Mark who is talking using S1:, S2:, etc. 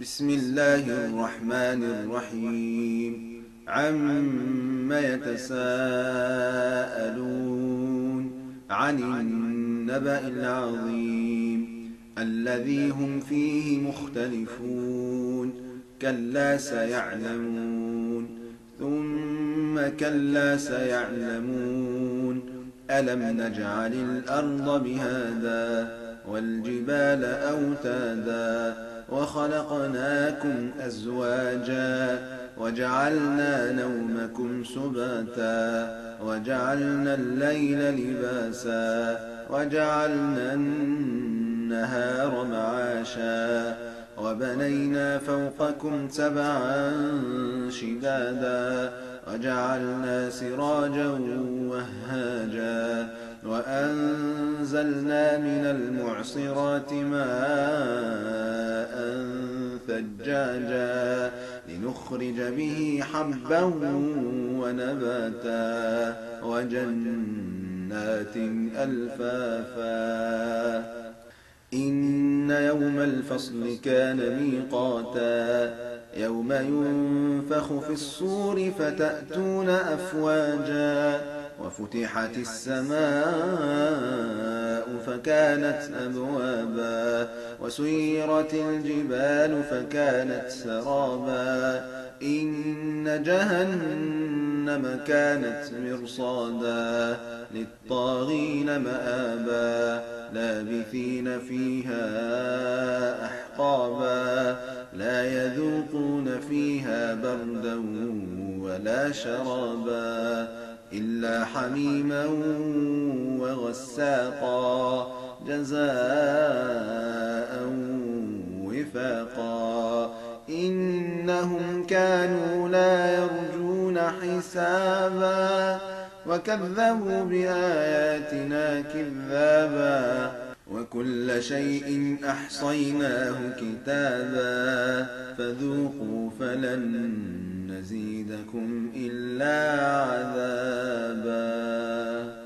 S1: بسم الله الرحمن الرحيم عم يتساءلون عن النبأ العظيم الذي هم فيه مختلفون كلا سيعلمون ثم كلا سيعلمون ألم نجعل الأرض مهادا والجبال أوتادا وخلقناكم أزواجا وجعلنا نومكم سباتا وجعلنا الليل لباسا وجعلنا النهار معاشا وبنينا فوقكم سبعا شدادا وجعلنا سراجا وهاجا وأنزلنا من المعصرات ماء ثجاجا لنخرج به حبا ونباتا وجنات ألفافا إن يوم الفصل كان ميقاتا يوم ينفخ في الصور فتأتون أفواجا وفتحت السماء فكانت أبوابا وسيرت الجبال فكانت سرابا إن جهنم كانت مرصادا للطاغين مآبا لابثين فيها أحقابا لا يذوقون فيها بردا ولا شرابا إلا حميما وغساقا جزاء وفاقا إنهم كانوا لا يرجون حسابا وكذبوا بآياتنا كذابا وكل شيء أحصيناه كتابا فذوقوا فلن نزيدكم إلا عذابا.